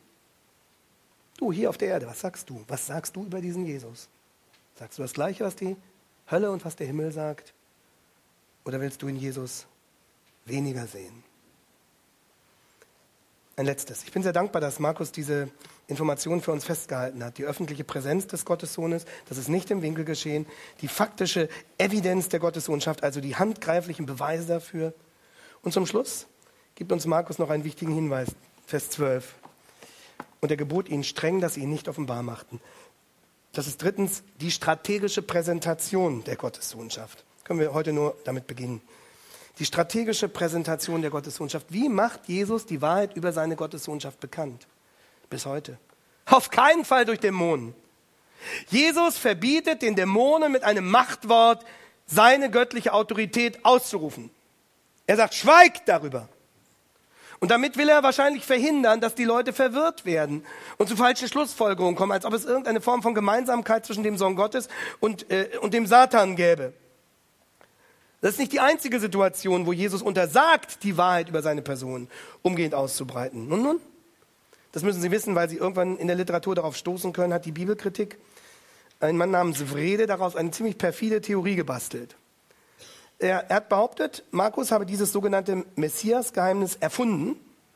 Du hier auf der Erde, was sagst du? Was sagst du über diesen Jesus? Sagst du das Gleiche, was die Hölle und was der Himmel sagt? Oder willst du in Jesus weniger sehen? Ein letztes. Ich bin sehr dankbar, dass Markus diese Informationen für uns festgehalten hat. Die öffentliche Präsenz des Gottessohnes, das ist nicht im Winkel geschehen. Die faktische Evidenz der Gottessohnschaft, also die handgreiflichen Beweise dafür. Und zum Schluss gibt uns Markus noch einen wichtigen Hinweis, Vers zwölf. Und er gebot ihnen streng, dass sie ihn nicht offenbar machten. Das ist drittens die strategische Präsentation der Gottessohnschaft. Können wir heute nur damit beginnen. Die strategische Präsentation der Gottessohnschaft. Wie macht Jesus die Wahrheit über seine Gottessohnschaft bekannt? Bis heute. Auf keinen Fall durch Dämonen. Jesus verbietet den Dämonen mit einem Machtwort seine göttliche Autorität auszurufen. Er sagt, schweigt darüber. Und damit will er wahrscheinlich verhindern, dass die Leute verwirrt werden und zu falschen Schlussfolgerungen kommen, als ob es irgendeine Form von Gemeinsamkeit zwischen dem Sohn Gottes und, äh, und dem Satan gäbe. Das ist nicht die einzige Situation, wo Jesus untersagt, die Wahrheit über seine Person umgehend auszubreiten. Nun, nun, das müssen Sie wissen, weil Sie irgendwann in der Literatur darauf stoßen können, hat die Bibelkritik, ein Mann namens Wrede, daraus eine ziemlich perfide Theorie gebastelt. Er, er hat behauptet, Markus habe dieses sogenannte Messias-Geheimnis erfunden,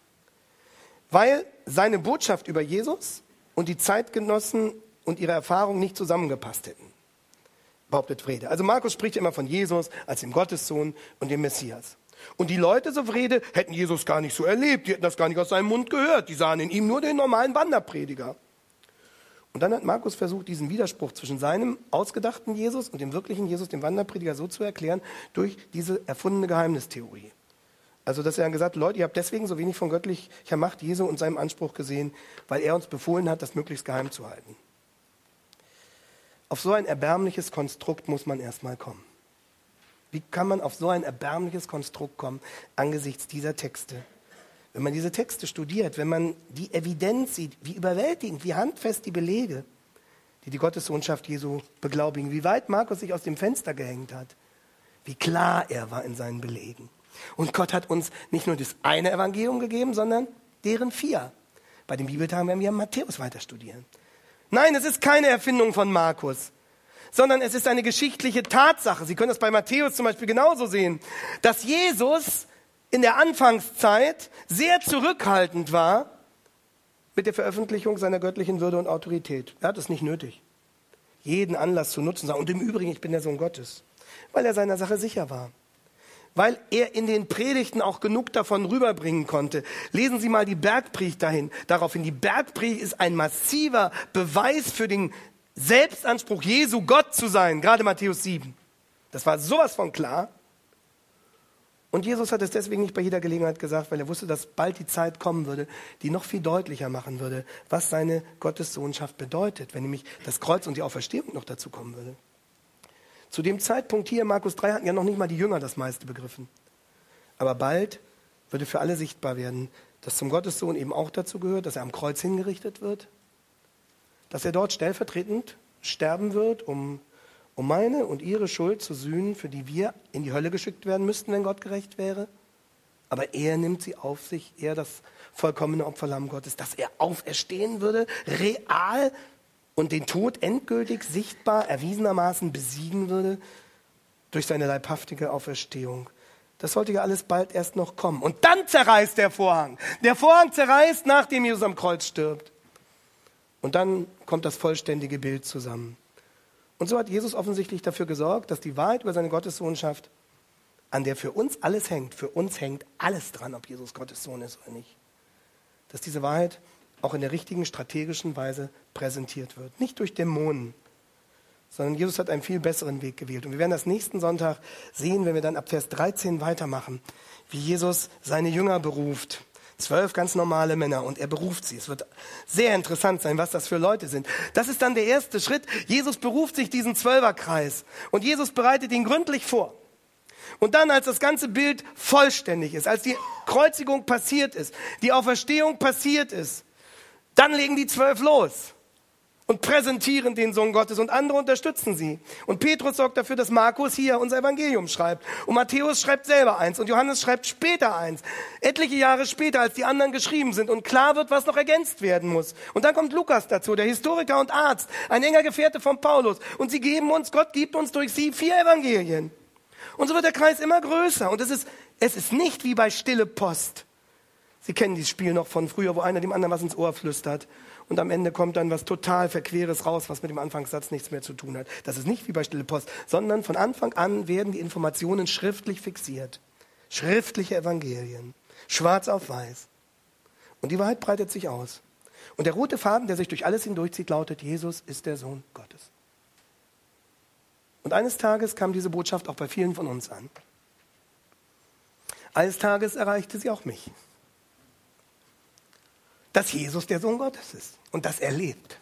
weil seine Botschaft über Jesus und die Zeitgenossen und ihre Erfahrung nicht zusammengepasst hätten. Behauptet Wrede. Also Markus spricht immer von Jesus als dem Gottessohn und dem Messias. Und die Leute, so Wrede, hätten Jesus gar nicht so erlebt, die hätten das gar nicht aus seinem Mund gehört, die sahen in ihm nur den normalen Wanderprediger. Und dann hat Markus versucht, diesen Widerspruch zwischen seinem ausgedachten Jesus und dem wirklichen Jesus, dem Wanderprediger, so zu erklären, durch diese erfundene Geheimnistheorie. Also, dass er dann gesagt hat, Leute, ihr habt deswegen so wenig von göttlicher Macht Jesu und seinem Anspruch gesehen, weil er uns befohlen hat, das möglichst geheim zu halten. Auf so ein erbärmliches Konstrukt muss man erstmal kommen. Wie kann man auf so ein erbärmliches Konstrukt kommen angesichts dieser Texte? Wenn man diese Texte studiert, wenn man die Evidenz sieht, wie überwältigend, wie handfest die Belege, die die Gottessohnschaft Jesu beglaubigen, wie weit Markus sich aus dem Fenster gehängt hat, wie klar er war in seinen Belegen. Und Gott hat uns nicht nur das eine Evangelium gegeben, sondern deren vier. Bei den Bibeltagen werden wir Matthäus weiter studieren. Nein, es ist keine Erfindung von Markus, sondern es ist eine geschichtliche Tatsache. Sie können das bei Matthäus zum Beispiel genauso sehen, dass Jesus in der Anfangszeit sehr zurückhaltend war mit der Veröffentlichung seiner göttlichen Würde und Autorität. Er hat es nicht nötig, jeden Anlass zu nutzen. Und im Übrigen, ich bin der Sohn Gottes, weil er seiner Sache sicher war. Weil er in den Predigten auch genug davon rüberbringen konnte. Lesen Sie mal die Bergpredigt dahin, daraufhin. Die Bergpredigt ist ein massiver Beweis für den Selbstanspruch Jesu, Gott zu sein. Gerade Matthäus sieben. Das war sowas von klar. Und Jesus hat es deswegen nicht bei jeder Gelegenheit gesagt, weil er wusste, dass bald die Zeit kommen würde, die noch viel deutlicher machen würde, was seine Gottessohnschaft bedeutet, wenn nämlich das Kreuz und die Auferstehung noch dazu kommen würde. Zu dem Zeitpunkt hier in Markus drei hatten ja noch nicht mal die Jünger das meiste begriffen. Aber bald würde für alle sichtbar werden, dass zum Gottessohn eben auch dazu gehört, dass er am Kreuz hingerichtet wird, dass er dort stellvertretend sterben wird, um um meine und ihre Schuld zu sühnen, für die wir in die Hölle geschickt werden müssten, wenn Gott gerecht wäre. Aber er nimmt sie auf sich, er das vollkommene Opferlamm Gottes, dass er auferstehen würde, real und den Tod endgültig, sichtbar, erwiesenermaßen besiegen würde durch seine leibhaftige Auferstehung. Das sollte ja alles bald erst noch kommen. Und dann zerreißt der Vorhang. Der Vorhang zerreißt, nachdem Jesus am Kreuz stirbt. Und dann kommt das vollständige Bild zusammen. Und so hat Jesus offensichtlich dafür gesorgt, dass die Wahrheit über seine Gottessohnschaft, an der für uns alles hängt, für uns hängt alles dran, ob Jesus Gottes Sohn ist oder nicht, dass diese Wahrheit auch in der richtigen strategischen Weise präsentiert wird. Nicht durch Dämonen, sondern Jesus hat einen viel besseren Weg gewählt. Und wir werden das nächsten Sonntag sehen, wenn wir dann ab Vers dreizehn weitermachen, wie Jesus seine Jünger beruft. Zwölf ganz normale Männer und er beruft sie. Es wird sehr interessant sein, was das für Leute sind. Das ist dann der erste Schritt. Jesus beruft sich diesen Zwölferkreis und Jesus bereitet ihn gründlich vor. Und dann, als das ganze Bild vollständig ist, als die Kreuzigung passiert ist, die Auferstehung passiert ist, dann legen die Zwölf los und präsentieren den Sohn Gottes und andere unterstützen sie. Und Petrus sorgt dafür, dass Markus hier unser Evangelium schreibt. Und Matthäus schreibt selber eins und Johannes schreibt später eins. Etliche Jahre später, als die anderen geschrieben sind und klar wird, was noch ergänzt werden muss. Und dann kommt Lukas dazu, der Historiker und Arzt, ein enger Gefährte von Paulus. Und sie geben uns, Gott gibt uns durch sie vier Evangelien. Und so wird der Kreis immer größer. Und es ist, es ist nicht wie bei Stille Post. Sie kennen dieses Spiel noch von früher, wo einer dem anderen was ins Ohr flüstert. Und am Ende kommt dann was total Verqueres raus, was mit dem Anfangssatz nichts mehr zu tun hat. Das ist nicht wie bei Stille Post, sondern von Anfang an werden die Informationen schriftlich fixiert. Schriftliche Evangelien. Schwarz auf weiß. Und die Wahrheit breitet sich aus. Und der rote Faden, der sich durch alles hindurchzieht, lautet, Jesus ist der Sohn Gottes. Und eines Tages kam diese Botschaft auch bei vielen von uns an. Eines Tages erreichte sie auch mich. Dass Jesus der Sohn Gottes ist und dass er lebt.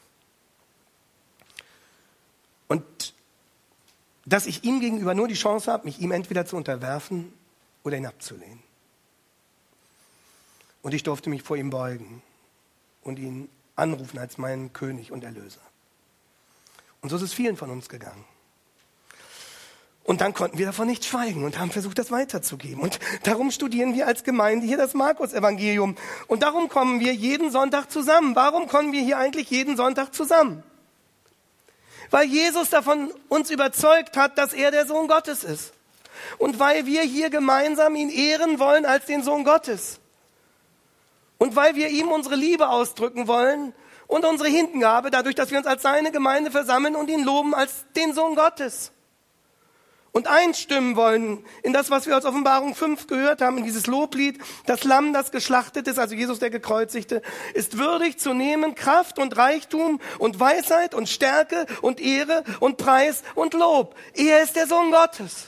Und dass ich ihm gegenüber nur die Chance habe, mich ihm entweder zu unterwerfen oder ihn abzulehnen. Und ich durfte mich vor ihm beugen und ihn anrufen als meinen König und Erlöser. Und so ist es vielen von uns gegangen. Und dann konnten wir davon nicht schweigen und haben versucht, das weiterzugeben. Und darum studieren wir als Gemeinde hier das Markus-Evangelium. Und darum kommen wir jeden Sonntag zusammen. Warum kommen wir hier eigentlich jeden Sonntag zusammen? Weil Jesus davon uns überzeugt hat, dass er der Sohn Gottes ist. Und weil wir hier gemeinsam ihn ehren wollen als den Sohn Gottes. Und weil wir ihm unsere Liebe ausdrücken wollen und unsere Hingabe, dadurch, dass wir uns als seine Gemeinde versammeln und ihn loben als den Sohn Gottes. Und einstimmen wollen in das, was wir aus Offenbarung fünf gehört haben, in dieses Loblied. Das Lamm, das geschlachtet ist, also Jesus der Gekreuzigte, ist würdig zu nehmen Kraft und Reichtum und Weisheit und Stärke und Ehre und Preis und Lob. Er ist der Sohn Gottes.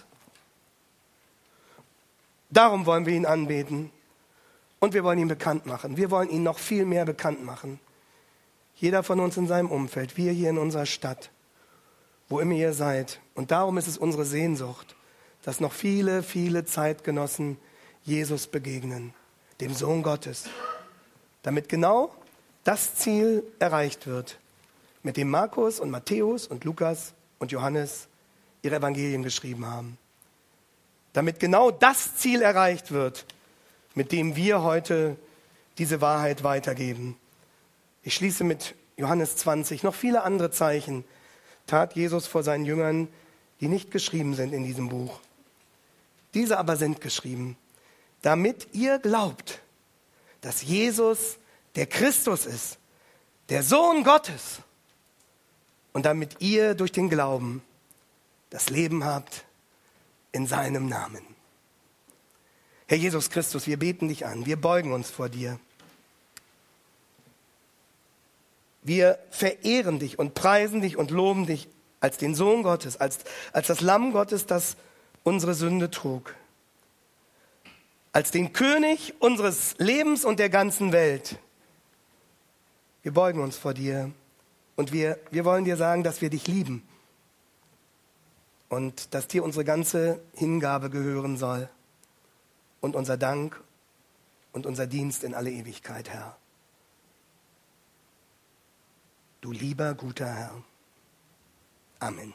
Darum wollen wir ihn anbeten. Und wir wollen ihn bekannt machen. Wir wollen ihn noch viel mehr bekannt machen. Jeder von uns in seinem Umfeld, wir hier in unserer Stadt, wo immer ihr seid. Und darum ist es unsere Sehnsucht, dass noch viele, viele Zeitgenossen Jesus begegnen, dem Sohn Gottes, damit genau das Ziel erreicht wird, mit dem Markus und Matthäus und Lukas und Johannes ihre Evangelien geschrieben haben. Damit genau das Ziel erreicht wird, mit dem wir heute diese Wahrheit weitergeben. Ich schließe mit Johannes zwanzig, noch viele andere Zeichen tat Jesus vor seinen Jüngern, die nicht geschrieben sind in diesem Buch. Diese aber sind geschrieben, damit ihr glaubt, dass Jesus der Christus ist, der Sohn Gottes, und damit ihr durch den Glauben das Leben habt in seinem Namen. Herr Jesus Christus, wir beten dich an, wir beugen uns vor dir. Wir verehren dich und preisen dich und loben dich als den Sohn Gottes, als, als das Lamm Gottes, das unsere Sünde trug. Als den König unseres Lebens und der ganzen Welt. Wir beugen uns vor dir und wir, wir wollen dir sagen, dass wir dich lieben und dass dir unsere ganze Hingabe gehören soll und unser Dank und unser Dienst in alle Ewigkeit, Herr. Du lieber, guter Herr. Amen.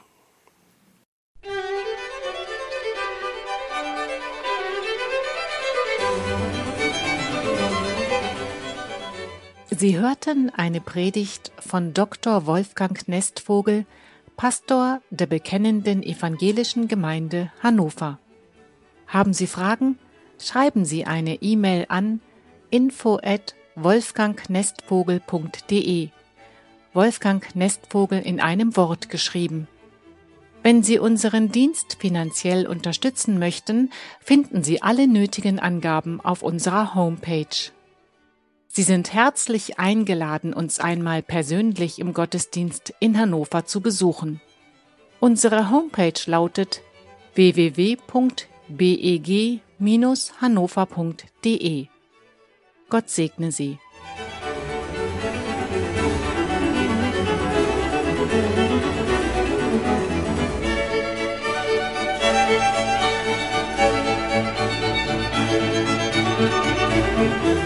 Sie hörten eine Predigt von Doktor Wolfgang Nestvogel, Pastor der Bekennenden Evangelischen Gemeinde Hannover. Haben Sie Fragen? Schreiben Sie eine E-Mail an info at wolfgangnestvogel punkt de. Wolfgang Nestvogel in einem Wort geschrieben. Wenn Sie unseren Dienst finanziell unterstützen möchten, finden Sie alle nötigen Angaben auf unserer Homepage. Sie sind herzlich eingeladen, uns einmal persönlich im Gottesdienst in Hannover zu besuchen. Unsere Homepage lautet w w w punkt b e g bindestrich hannover punkt de. Gott segne Sie. Thank you.